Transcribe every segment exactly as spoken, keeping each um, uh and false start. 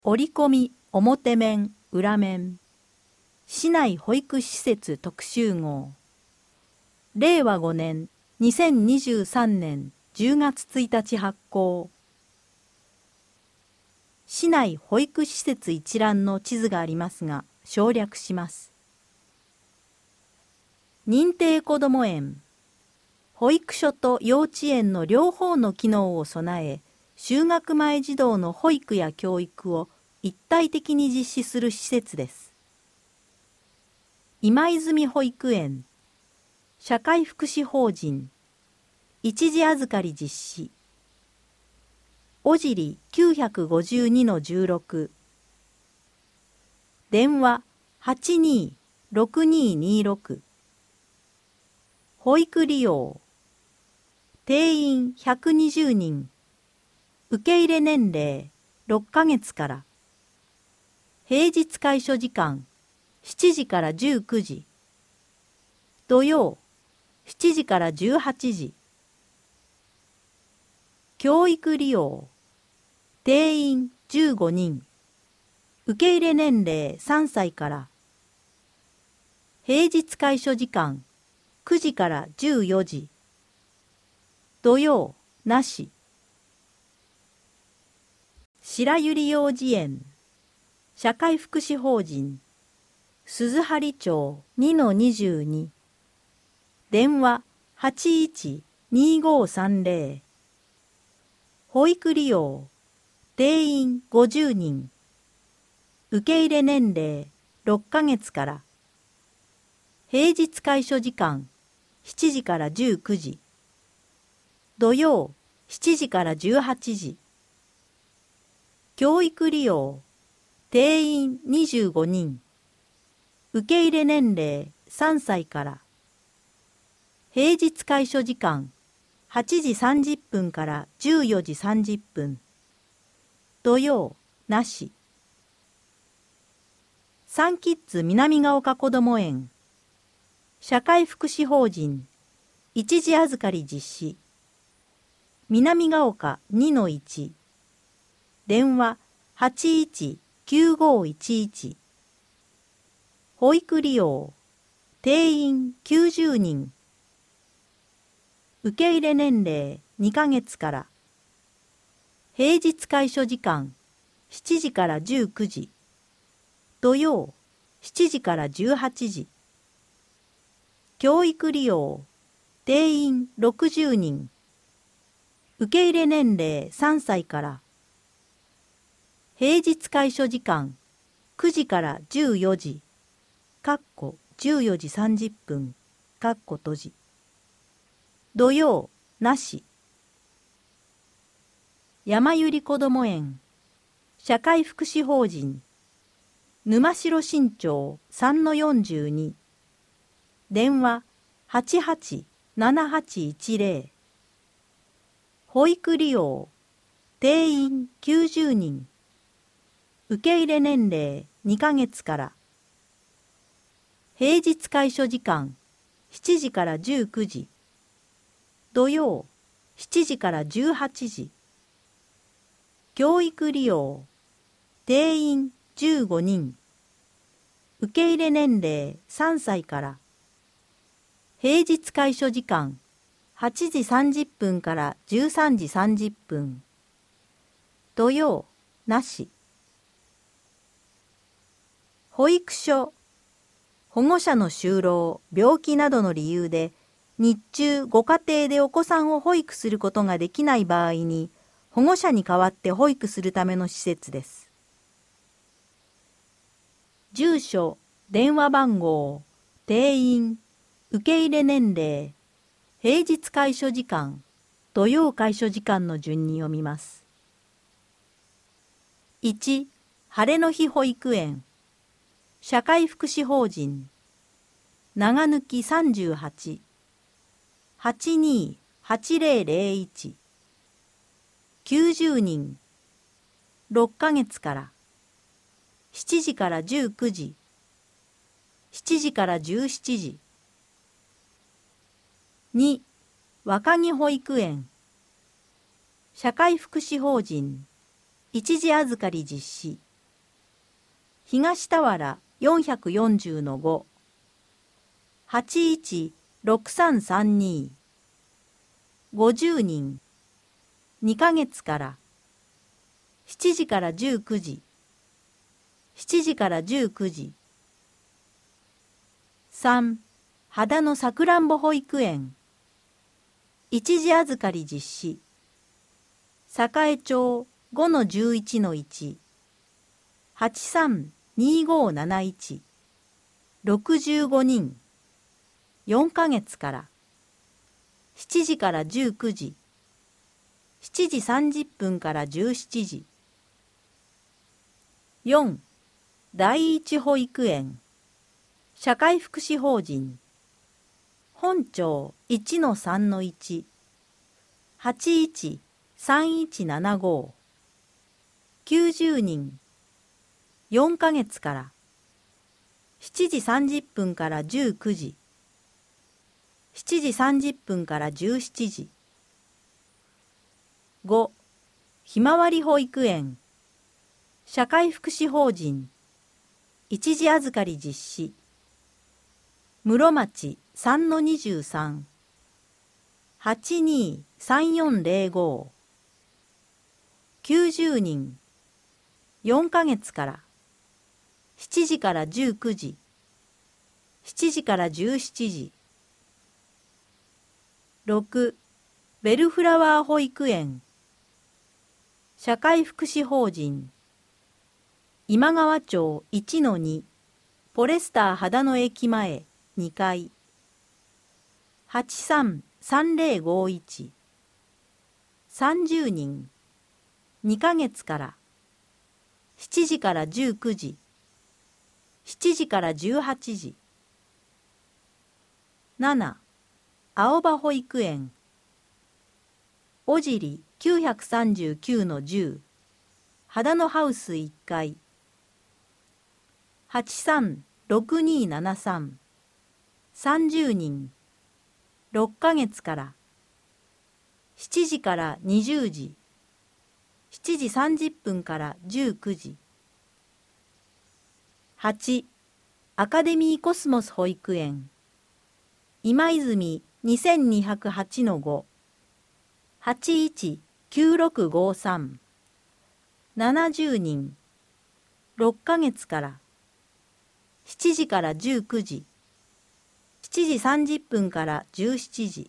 折り込み表面裏面市内保育施設特集号れいわごねんにせんにじゅうさんねんじゅうがつついたち発行。市内保育施設一覧の地図がありますが省略します。認定こども園保育所と幼稚園の両方の機能を備え、就学前児童の保育や教育を一体的に実施する施設です。今泉保育園社会福祉法人一時預かり実施おじり きゅうひゃくごじゅうにのじゅうろく 電話 はちにーろくにーにーろく 保育利用定員ひゃくにじゅうにん受け入れ年齢ろっかげつから平日開所時間しちじからじゅうくじ土曜しちじからじゅうはちじ教育利用定員じゅうごにん受け入れ年齢さんさいから平日開所時間くじからじゅうよじ土曜なし白百合幼児園社会福祉法人鈴張町 にのにじゅうに 電話 はちいちにーごーさんぜろ 保育利用定員ごじゅうにん受け入れ年齢ろっかげつから平日開所時間しちじからじゅうくじ土曜しちじからじゅうはちじ教育利用定員にじゅうごにん受け入れ年齢さんさいから平日開所時間はちじさんじゅっぷんからじゅうよじさんじゅっぷん土曜なしサンキッズ南ヶ丘こども園社会福祉法人一時預かり実施南ヶ丘 にのいち 電話 はちいちきゅうごーいちいち 保育利用定員きゅうじゅうにん受け入れ年齢にかげつから平日開所時間しちじからじゅうくじ土曜しちじからじゅうはちじ教育利用定員ろくじゅうにん受け入れ年齢さんさいから平日開所時間くじからじゅうよじかっこじゅうよじさんじゅっぷんかっこ閉じ土曜なし山百合こども園社会福祉法人沼代新町 さんのよんじゅうに 電話 はちはちななはちいちぜろ 保育利用定員きゅうじゅうにん受け入れ年齢にかげつから平日開所時間しちじからじゅうくじ土曜しちじからじゅうはちじ教育利用定員じゅうごにん受け入れ年齢さんさいから平日開所時間はちじさんじゅっぷんからじゅうさんじさんじゅっぷん土曜なし保育所保護者の就労病気などの理由で日中ご家庭でお子さんを保育することができない場合に保護者に代わって保育するための施設です。住所電話番号定員受け入れ年齢平日開所時間土曜開所時間の順に読みます。いち晴れの日保育園社会福祉法人長抜さんじゅうはち はちにーはちぜろぜろいち きゅうじゅうにんろっかげつからしちじからじゅうくじしちじからじゅうしちじに若木保育園社会福祉法人一時預かり実施東田原よんひゃくよんじゅうのご、はちいちろくさんさんに、ごじゅうにん、にかげつから、しちじからじゅうくじ、しちじからじゅうくじ。さん、秦野さくらんぼ保育園。一時預かり実施。栄町ごのじゅういちのいち、はちさんにごなないち、ろくじゅうごにん、よんかげつから、しちじからじゅうくじ、しちじさんじゅっぷんからじゅうしちじ。よん、第一保育園。社会福祉法人。本町いちのさんのいち、はちいちさんいちななご、きゅうじゅうにん、よんかげつから、しちじさんじゅっぷんからじゅうくじ、しちじさんじゅっぷんからじゅうしちじ。ご、ひまわり保育園。社会福祉法人。一時預かり実施。室町さんのにじゅうさん、はちにさんよんぜろご、きゅうじゅうにん、よんかげつから、しちじからじゅうくじ、しちじからじゅうしちじ。ろく、ベルフラワー保育園。社会福祉法人。今川町いちのに、フォレスター秦野駅前にかい、はちさんさんぜろごいち、さんじゅうにん、にかげつから、しちじからじゅうくじ、しちじからじゅうはちじ。なな、青葉保育園。小尻きゅうひゃくさんじゅうきゅうのじゅう、秦野ハウスいっかい、はちさんろくにななさん、さんじゅうにん、ろっかげつから、しちじからにじゅうじ、しちじさんじゅっぷんからじゅうくじ。はち、アカデミーコスモス保育園。今泉にせんにひゃくはちのご、はちいちきゅうろくごさん、ななじゅうにん、ろっかげつから、しちじからじゅうくじ、しちじさんじゅっぷんからじゅうしちじ。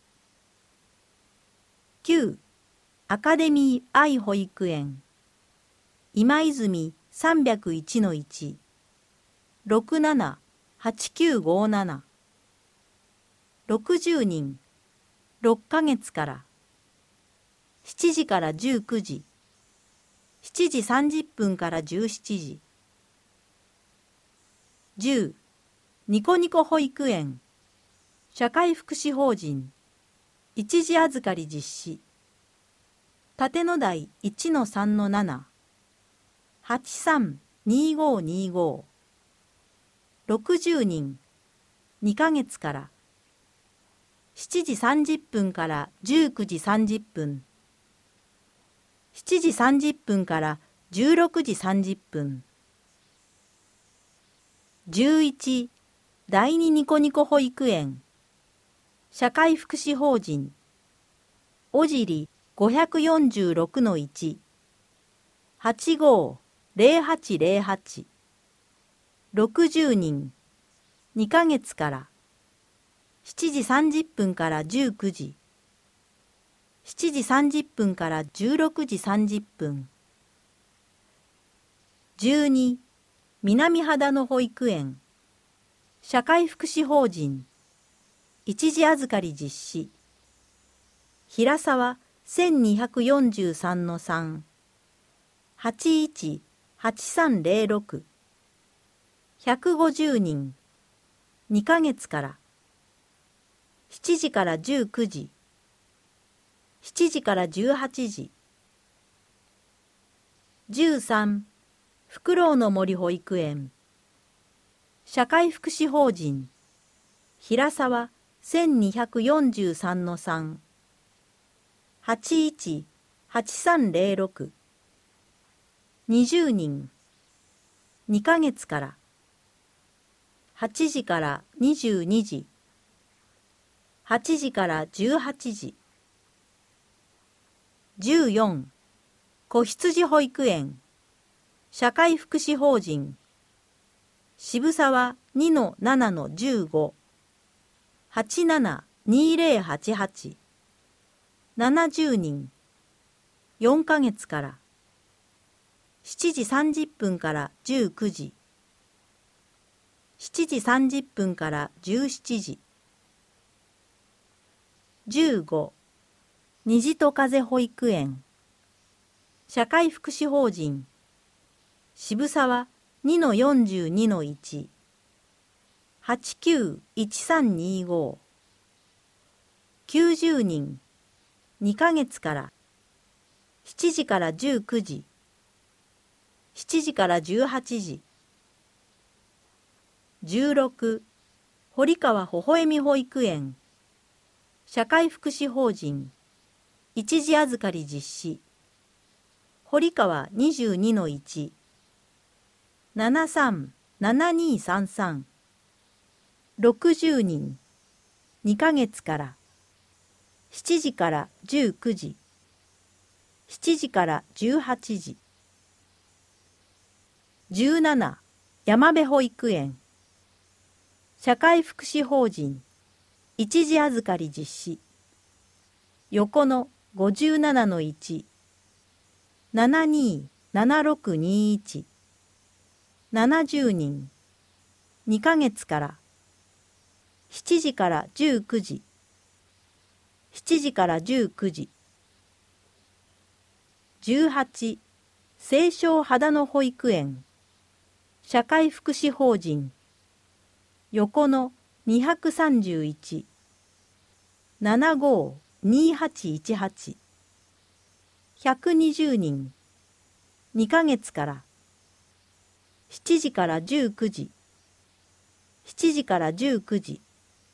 きゅう、アカデミー愛保育園。今泉さんびゃくいちのいち、ろくななはちきゅうごなな、ろくじゅうにん、ろっかげつから、しちじからじゅうくじ、しちじさんじゅっぷんからじゅうしちじ。じゅう、ニコニコ保育園。社会福祉法人。一時預かり実施。立野台いちのさんのなな、はちさんにごにご、ろくじゅうにん、にかげつから、しちじさんじゅっぷんからじゅうくじさんじゅっぷん、しちじさんじゅっぷんからじゅうろくじさんじゅっぷん。じゅういち、第二ニコニコ保育園。社会福祉法人。小尻ごひゃくよんじゅうろくのいち、はちごぜろはちぜろはち、ろくじゅうにん、にかげつから、しちじさんじゅっぷんからじゅうくじ、しちじさんじゅっぷんからじゅうろくじさんじゅっぷん。じゅうに、南秦野保育園。社会福祉法人。一時預かり実施。平沢せんにひゃくよんじゅうさんのさん、はちいちはちさんぜろろく、ひゃくごじゅうにん、にかげつから、しちじからじゅうくじ、しちじからじゅうはちじ。じゅうさん、フクロウの森保育園。社会福祉法人。平沢せんにひゃくよんじゅうさんのさん、はちいちはちさんぜろろく、にじゅうにん、 にかげつから。はちじからにじゅうにじ。はちじからじゅうはちじ。じゅうよん、子羊保育園、社会福祉法人、渋沢 にのななのじゅうご、はちななにぜろはちはち、ななじゅうにん、よんかげつから。しちじさんじゅっぷんからじゅうくじ、しちじさんじゅっぷんからじゅうしちじ。じゅうご、虹と風保育園、社会福祉法人、渋沢 にのよんじゅうにのいち、はちきゅういちさんにご、きゅうじゅうにん、にかげつから。しちじからじゅうくじ、しちじからじゅうはちじ。じゅうろく、堀川ほほえみ保育園、社会福祉法人、一時預かり実施、堀川 にじゅうにのいち、ななさんななにさんさん、ろくじゅうにん、にかげつから。しちじからじゅうくじ、しちじからじゅうはちじ。じゅうなな、山辺保育園、社会福祉法人、一時預かり実施、横の ごじゅうななのいち、ななにななろくにいち、ななじゅうにん、にかげつから。しちじからじゅうくじ、しちじからじゅうくじ。じゅうはち、青少秦野保育園、社会福祉法人、横のにひゃくさんじゅういち、ななごにはちいちはち、ひゃくにじゅうにん、にかげつから。しちじからじゅうくじ、しちじからじゅうくじ。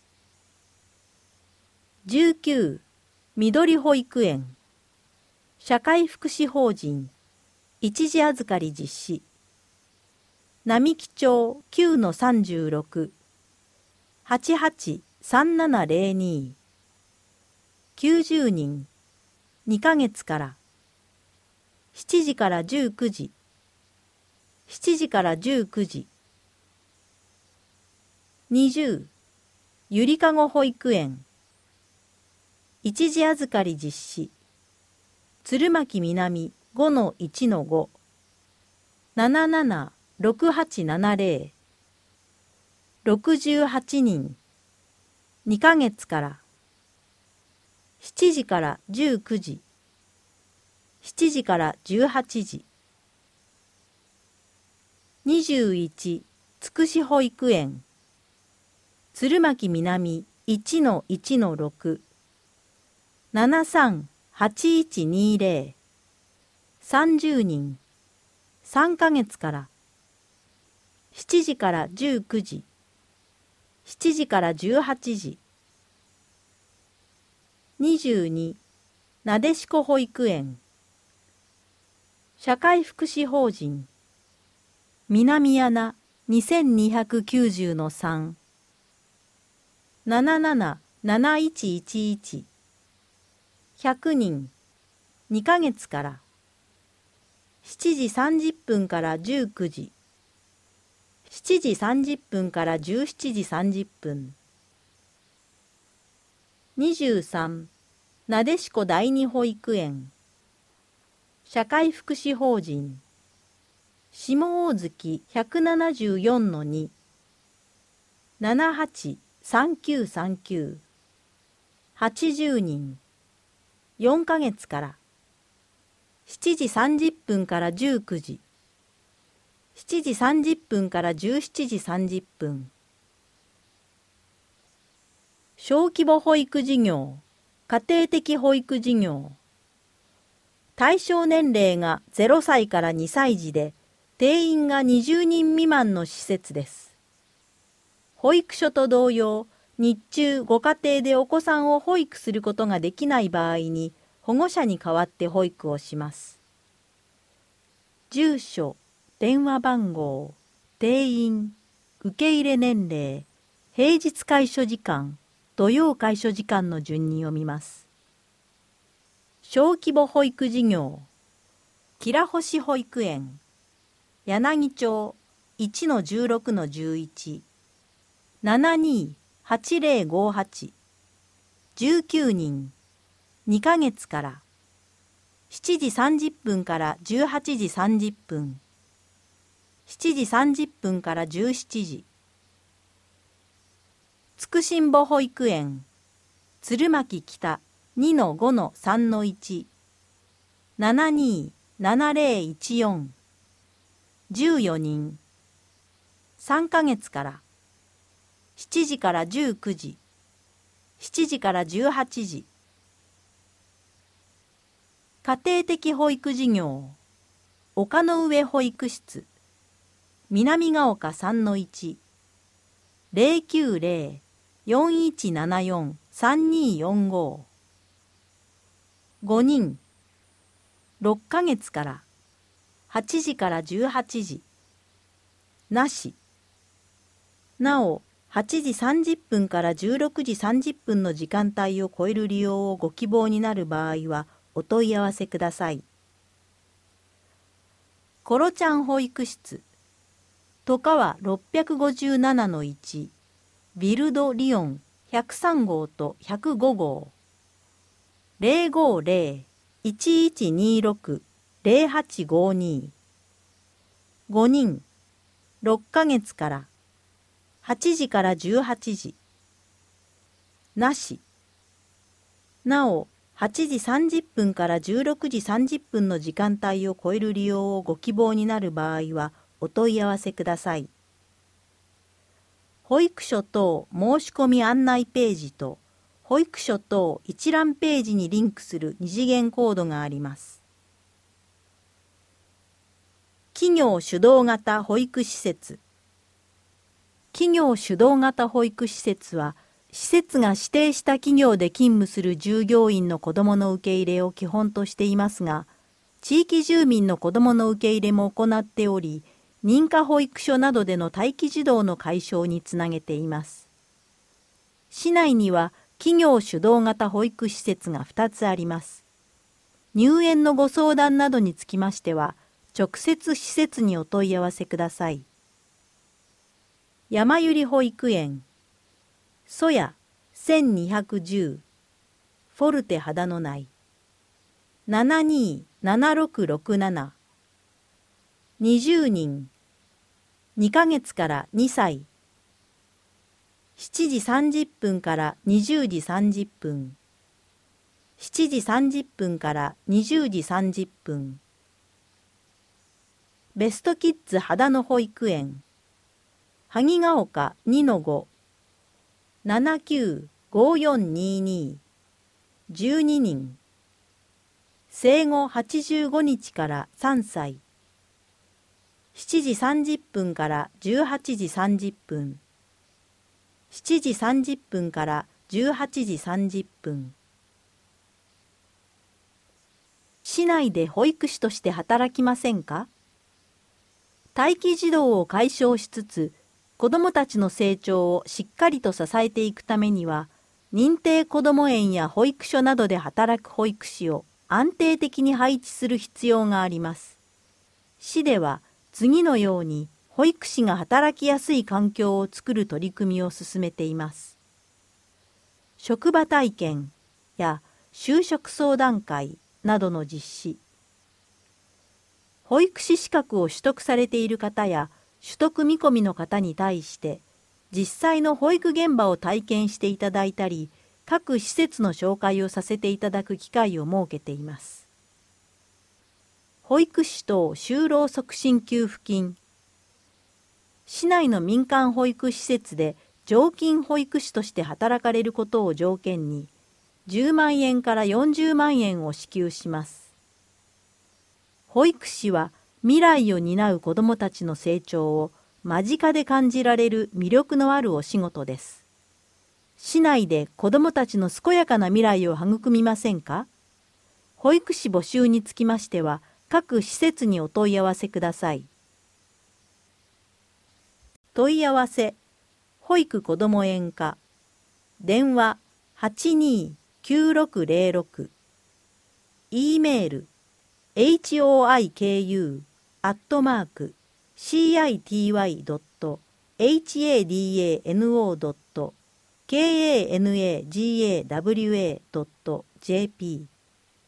じゅうきゅう、緑保育園、社会福祉法人、一時預かり実施、並木町 きゅうのさんじゅうろく、はちはちさんななぜろに、きゅうじゅうにん、にかげつから。しちじからじゅうくじ、しちじからじゅうくじ。にじゅう、ゆりかご保育園、一時預かり実施、鶴巻南 ごのいちのご、ななななろくはちななぜろ、ろくじゅうはちにん、にかげつから。しちじからじゅうくじ、しちじからじゅうはちじ。にじゅういち、つくし保育園、鶴巻南 いちのいちのろく、ななさんはちいちにぜろ、さんじゅうにん、さんかげつから。しちじからじゅうくじ、しちじからじゅうはちじ。にじゅうに、なでしこ保育園、社会福祉法人、南穴 にせんにひゃくきゅうじゅうのさん、なななななないちいちいち、ひゃくにん、にかげつから。しちじさんじゅっぷんからじゅうくじ、しちじさんじゅっぷんからじゅうしちじさんじゅっぷん。にじゅうさん、なでしこ第二保育園、社会福祉法人、下大月 ひゃくななじゅうよんのに、ななはちさんきゅうさんきゅう、はちじゅうにん、よんかげつから。しちじさんじゅっぷんからじゅうくじ、しちじさんじゅっぷんからじゅうしちじさんじゅっぷん。小規模保育事業、家庭的保育事業。対象年齢がゼロさいからにさい児で、定員がにじゅうにん未満の施設です。保育所と同様、日中ご家庭でお子さんを保育することができない場合に、保護者に代わって保育をします。住所、電話番号、 定員、受け入れ年齢、平日開所時間、土曜開所時間の順に読みます。小規模保育事業、きらほし保育園、柳町 いちのじゅうろくのじゅういち、ななにーはちぜろごはち、じゅうきゅうにん、にかげつから、しちじさんじゅっぷんからじゅうはちじさんじゅっぷん、しちじさんじゅっぷんからじゅうしちじ。つくしんぼ保育園、鶴巻北 にのごのさんのいち、ななにーななぜろいちよん、じゅうよにん、さんかげつから、しちじからじゅうくじ、しちじからじゅうはちじ。家庭的保育事業、丘の上保育室、南ヶ丘 さんのいち、ぜろきゅうぜろ よんいちななよん さんにーよんご。ごにん、ろっかげつから、はちじからじゅうはちじ。なし。なお、はちじさんじゅっぷんからじゅうろくじさんじゅっぷんの時間帯を超える利用をご希望になる場合はお問い合わせください。コロちゃん保育室、戸川 ろっぴゃくごじゅうななのいち、ビルドリオンひゃくさんごうとひゃくごごう、ぜろごぜろ いちいちにろく ぜろはちごに。ごにん、ろっかげつから、はちじからじゅうはちじ。なし。なお、はちじさんじゅっぷんからじゅうろくじさんじゅっぷんの時間帯を超える利用をご希望になる場合はお問い合わせください。保育所等申し込み案内ページと保育所等一覧ページにリンクする二次元コードがあります。企業主導型保育施設。企業主導型保育施設は、施設が指定した企業で勤務する従業員の子どもの受け入れを基本としていますが、地域住民の子どもの受け入れも行っており、認可保育所などでの待機児童の解消につなげています。市内には企業主導型保育施設がふたつあります。入園のご相談などにつきましては、直接施設にお問い合わせください。山百合保育園、そやせんにひゃくじゅう、フォルテ秦野内、ななにーななろくろくなな、にじゅうにん、にかげつからにさい、しちじさんじゅっぷんからにじゅうじさんじゅっぷん、しちじさんじゅっぷんからにじゅうじさんじゅっぷん。ベストキッズ秦野保育園、萩ヶ丘 にのご、ななきゅうごよんにに、じゅうににん、生後はちじゅうごにちからさんさい、しちじさんじゅっぷんからじゅうはちじさんじゅっぷん、しちじさんじゅっぷんからじゅうはちじさんじゅっぷん。市内で保育士として働きませんか？待機児童を解消しつつ、子どもたちの成長をしっかりと支えていくためには、認定こども園や保育所などで働く保育士を安定的に配置する必要があります。市では次のように保育士が働きやすい環境を作る取り組みを進めています。職場体験や就職相談会などの実施。保育士資格を取得されている方や取得見込みの方に対して実際の保育現場を体験していただいたり、各施設の紹介をさせていただく機会を設けています。保育士等就労促進給付金。市内の民間保育施設で常勤保育士として働かれることを条件にじゅうまんえんからよんじゅうまんえんを支給します。保育士は未来を担う子どもたちの成長を間近で感じられる魅力のあるお仕事です。市内で子どもたちの健やかな未来を育みませんか？保育士募集につきましては、各施設にお問い合わせください。 問い合わせ保育こども園課電話 はちにーきゅうろくゼロろく E メール エイチオーアイケーユー アットマーク シーアイティーワイドット エイチエーディーエーエヌオードット ケーエーエヌエージーエーダブリューエードットジェーピー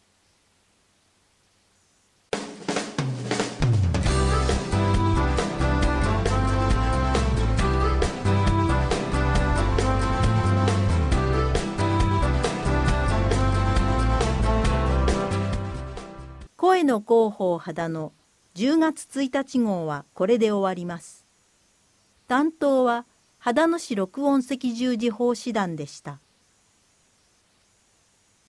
声の広報秦のじゅうがつついたち号はこれで終わります。担当は秦野市録音赤十字奉仕団でした。